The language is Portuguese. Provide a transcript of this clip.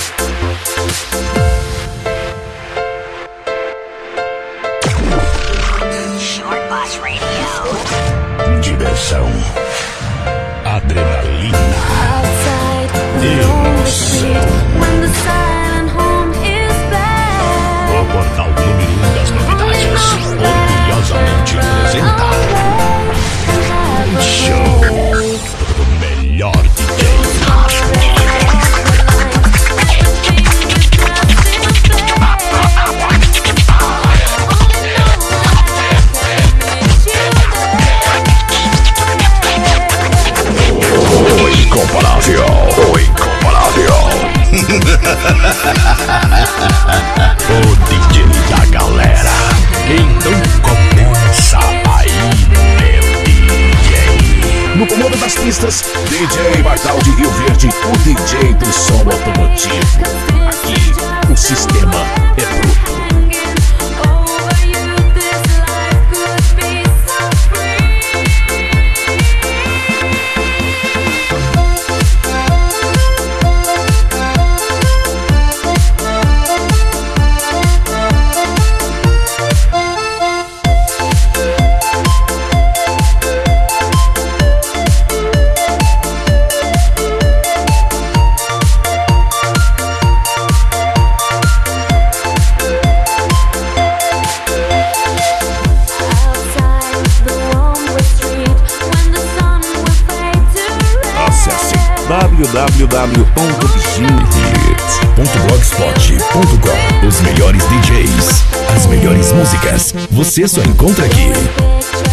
Diversão, adrenalina, emoção. O portal número 1 das novidades orgulhosamente apresenta um show do melhor DJ. O incomparável. O DJ da galera. Então começa aí, meu DJ. No comando das pistas, DJ Bartal de Rio Verde, o DJ do som automotivo. Aqui, o sistema é bruto. www.digihits.blogspot.com. Os melhores DJs, as melhores músicas, você só encontra aqui.